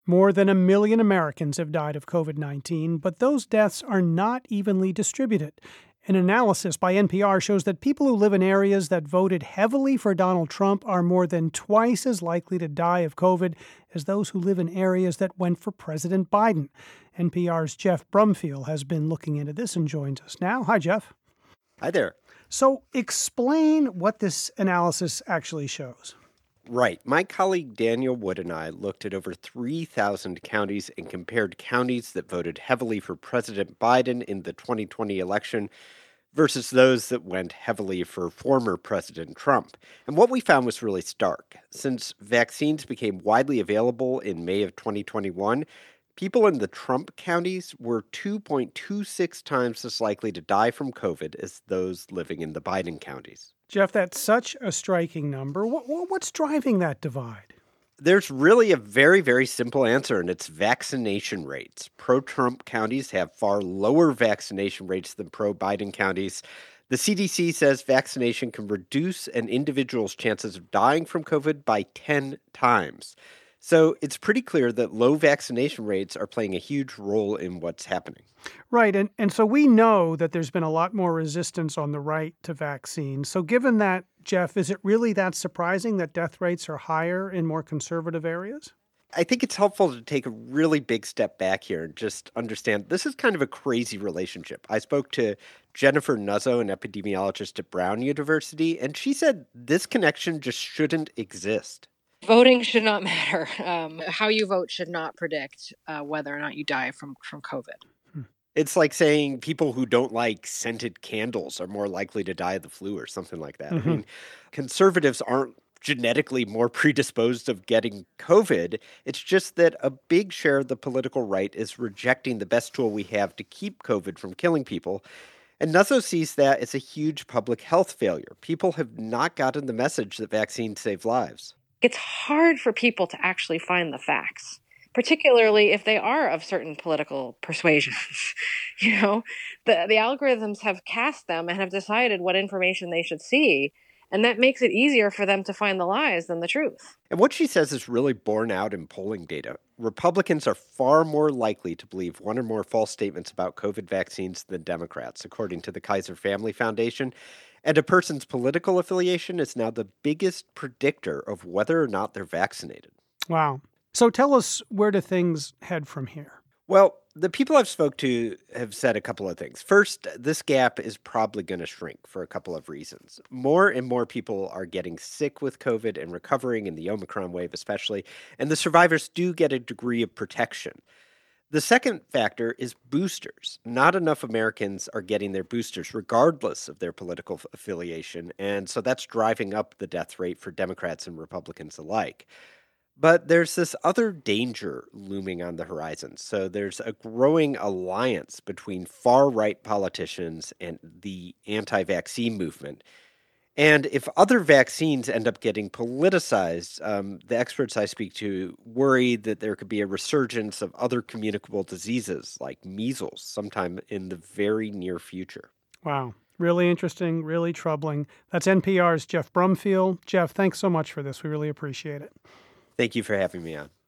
More than 1 million Americans have died of COVID-19, but those deaths are not evenly distributed. An analysis by NPR shows that people who live in areas that voted heavily for Donald Trump are more than twice as likely to die of COVID as those who live in areas that went for President Biden. NPR's Jeff Brumfiel has been looking into this and joins us now. Hi, Jeff. Hi there. So explain what this analysis actually shows. Right. My colleague Daniel Wood and I looked at over 3,000 counties and compared counties that voted heavily for President Biden in the 2020 election versus those that went heavily for former President Trump. And what we found was really stark. Since vaccines became widely available in May of 2021, people in the Trump counties were 2.26 times as likely to die from COVID as those living in the Biden counties. Jeff, that's such a striking number. What's driving that divide? There's really a very, very simple answer, and it's vaccination rates. Pro-Trump counties have far lower vaccination rates than pro-Biden counties. The CDC says vaccination can reduce an individual's chances of dying from COVID by 10 times. So it's pretty clear that low vaccination rates are playing a huge role in what's happening. Right. And so we know that there's been a lot more resistance on the right to vaccines. So given that, Jeff, is it really that surprising that death rates are higher in more conservative areas? I think it's helpful to take a really big step back here and just understand this is kind of a crazy relationship. I spoke to Jennifer Nuzzo, an epidemiologist at Brown University, and she said this connection just shouldn't exist. Voting should not matter. How you vote should not predict whether or not you die from COVID. It's like saying people who don't like scented candles are more likely to die of the flu or something like that. I mean, conservatives aren't genetically more predisposed of getting COVID. It's just that a big share of the political right is rejecting the best tool we have to keep COVID from killing people. And Nuzzo sees that as a huge public health failure. People have not gotten the message that vaccines save lives. It's hard for people to actually find the facts, particularly if they are of certain political persuasions. The algorithms have cast them and have decided what information they should see, and that makes it easier for them to find the lies than the truth. And what she says is really borne out in polling data. Republicans are far more likely to believe one or more false statements about COVID vaccines than Democrats, according to the Kaiser Family Foundation. And a person's political affiliation is now the biggest predictor of whether or not they're vaccinated. Wow. So tell us, where do things head from here? Well, the people I've spoke to have said a couple of things. First, this gap is probably going to shrink for a couple of reasons. More and more people are getting sick with COVID and recovering, in the Omicron wave especially, and the survivors do get a degree of protection. The second factor is boosters. Not enough Americans are getting their boosters regardless of their political affiliation, and so that's driving up the death rate for Democrats and Republicans alike. But there's this other danger looming on the horizon. So there's a growing alliance between far-right politicians and the anti-vaccine movement. And if other vaccines end up getting politicized, the experts I speak to worry that there could be a resurgence of other communicable diseases like measles sometime in the very near future. Wow. Really interesting, really troubling. That's NPR's Jeff Brumfiel. Jeff, thanks so much for this. We really appreciate it. Thank you for having me on.